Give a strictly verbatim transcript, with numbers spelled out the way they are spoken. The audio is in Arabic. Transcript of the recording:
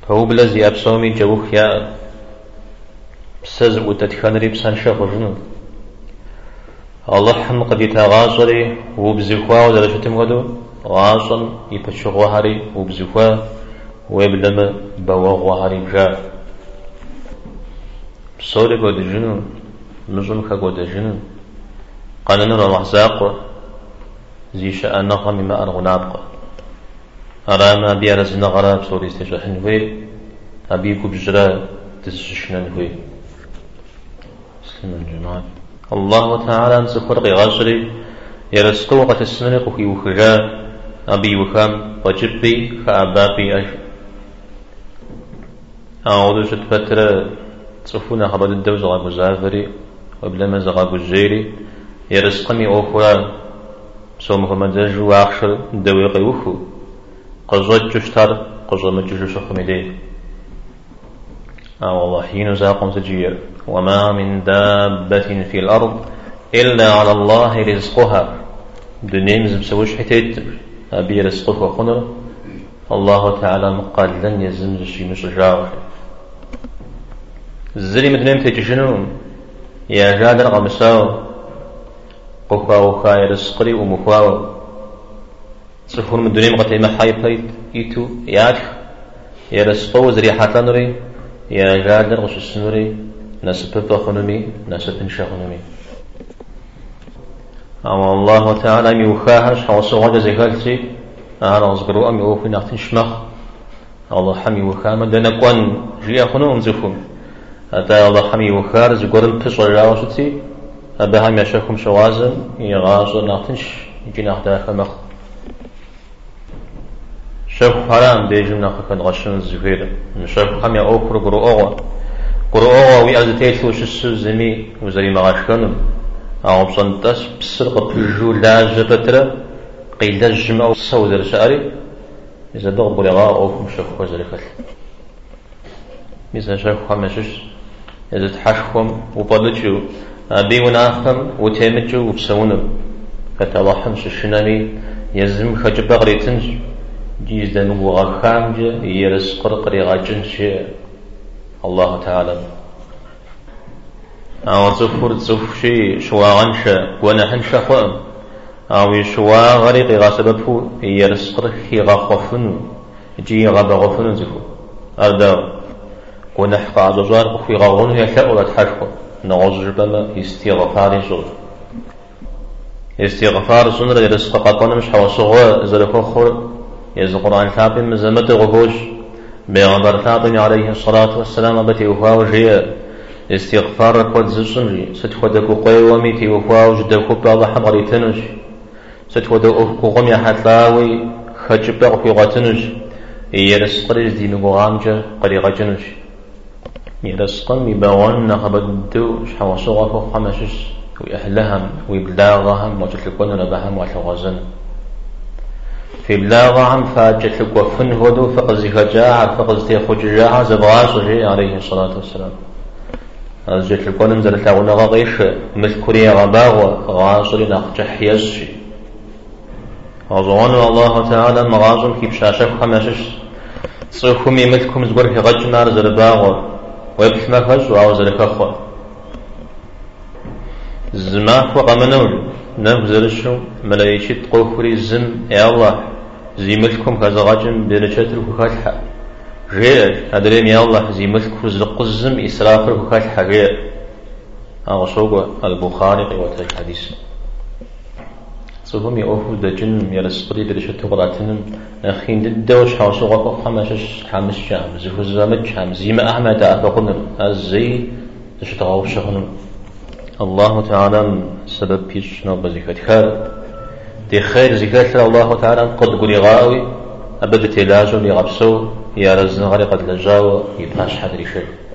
فهو بلزي أبصومي جوخ يا بسز وتتخنري بسان شخوجنو الله حم قد يتغاصري وبزخوا ودرجتهم غدو غاصن يبشغوا هاري وبزخوا ويبلم بوغوا هاري بجا بصوري قد جنو مزون خقود جنو قانون الرحزاق زي شاء نغم ما أرغناق أراما بيارز نغرا بصوري استجاحن هوي أبيكو بجرا تسشنن هوي سلم الجماعة الله تعالى نسخر غاشري يرسقو قد السنق في وخجا أبي وخام وجبي خأبابي أج أعوذ شد فترة تصفونا خبر الدوز غاب الزافري وبلما زغاب الجيري يرسقني أخرى سومه مدج وآخر دويق وخو قزوج جشتر قزوج جشتر خمدي آه والله حين زاقم تجير وما من دابة في الأرض إلا على الله رزقها دنيم زبسوش حتيت أبي رزقه وخنر الله تعالى مقال لن يزمز شي مش جاوه الزري مدنيم تجشنون يا جادر غمساو قفا وخا رزقري ومخواو صفون من دنيم قتل ما حي بيت يتو ياك يا رزقو زري حتنري يا جادر غش السنوري نسب بخنمي نسب انشاخنمي أما الله تعالى ميوخاهش حوصو غدا زيكالتي أنا أصبروا أمي أوفي نعطين شمخ الله حمي وخام دنا قوان جي أخنو أمزفهم أتا الله حمي وخار زقورن بسر راوشتي أبا هم يشاكم شوازن يغاصر نعطينش يجي نعطيها خمخ شاف حرام ديجم ناخد غشن الزفير شاف حمي أوفر قرو أغوى قرو أغوى ويأزتيت وشسو زمي وزري مغاشكنم أو بصنتاس بسرق بجو لاجة بترا قيل الجمع والصود الشعري إذا ضغبوا لغاء أوفم شاكوا زريكال إذا شاكوا خمشش إذا تحشكم وبلجوا أبيون آخم وتيمجوا وبسونم فتلاحم ششنامي يزم خجب غريتنج جيز دنو وغاخامج يرسقر قريغا جنش الله تعالى أو زفور زفشي شواغنشا ونحنشا خؤم أو يشوا غريق غاسببه يرسقر خي غاخفن جي غابغفن زفو أردا ونحق عزوزار بخي غاغن يشاء ولا تحشق نغزر بما استغفار زر استغفار زنر يرسق قاقنا مش حوصغوا زلكو خور يز القرآن الكابين مزمت غفوش بيغمبر الكابين عليه الصلاة والسلام بتي وفاو جيه استغفار قد زسنجي ستخدكو قيومي تي وفاو جدكو بعض حمري تنج ستخدكو قومي حتلاوي خجبق في غتنج يرسقرج دي مغامجة قريغة جنج يرسقن مباوان نخبدو شحوصوغا فوق خمشش ويأهلهم ويبلاغهم وتتلقون نبهم وتغزن في بلاغهم فاجتلقوا فنهدو فقزي خجاع فقزي خجاع زبغاس وجي عليه الصلاة والسلام أزجت لكون نزلت لغونا غيش مذكري غباغ غاصري نخجح يزشي أظن الله تعالى مغازم كي بشاشف خمسش صيخم يملكم زقر في غج نار زرباغ ويبحما خج وعوزر كخوا زماح وقمنول نفزرشو ملايشي تقوفري زم يا الله زي ملكم كذا غجم بنشتر كخالحة غير أدريم يا الله زي ملك رزق الزم إسرافر وكال حغير أغسوق البخاري قوة الحديث صفهم يأوفو دجن يرسقري برشته قراتنم أخين ددوش حوسوق خمسش حامس شام زفو زامج حام زيما أحمد أفقنر الزي تشتغاو شغنم الله تعالى سبب بيش نوب زكاة خير دي خير زكاة الله تعالى قد قولي غاوي أبدا تلاجم يغبسو يا رزن غريقة لجاوة يبهاش حدري شيء